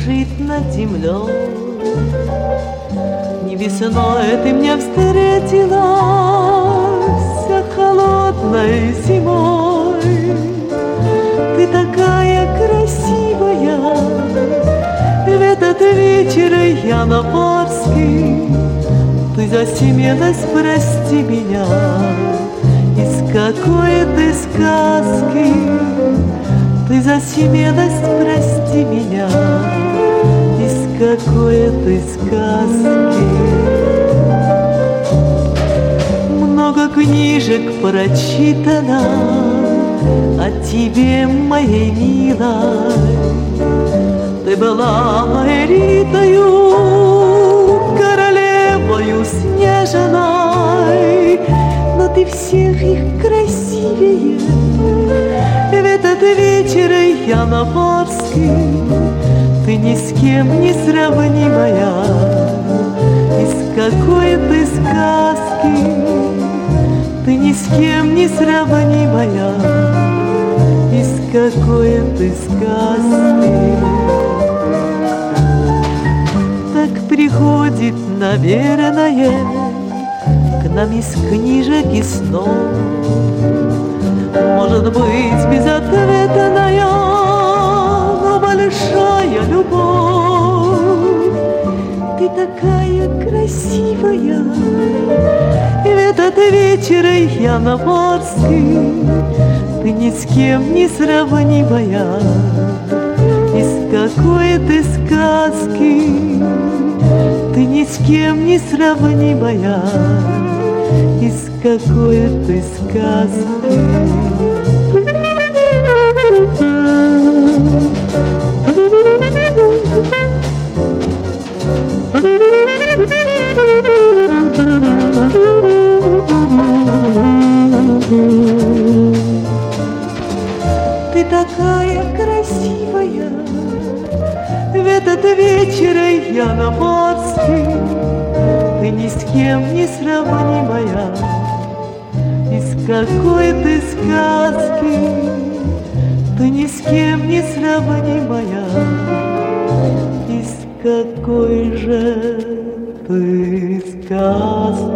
кружит над землей. Не весной ты мне встретилась, а холодной зимой. Ты такая красивая, в этот вечер январский. Ты засиделась, прости меня, из какой ты сказки. Ты засиделась, прости меня, из какой ты сказки. Много книжек прочитано о тебе, моей милой. Ты была моей Ритою, королевою снежной, но ты всех их красивее. В этот вечер январский ты ни с кем не сравнимая, из какой ты сказки. Ты ни с кем не сравнимая, из какой ты сказки. Так приходит, наверное, к нам из книжек и снов. Может быть, безответная, но большая любовь. Ты такая красивая, и в этот вечер январский ты ни с кем не сравнимая, из какой ты сказки. Ты ни с кем не сравнимая, из какой ты сказки. Ты такая красивая, в этот вечер январский ты ни с кем не сравнимая, из какой ты сказки. Ты ни с кем не сравнимая, из какой же ты сказки.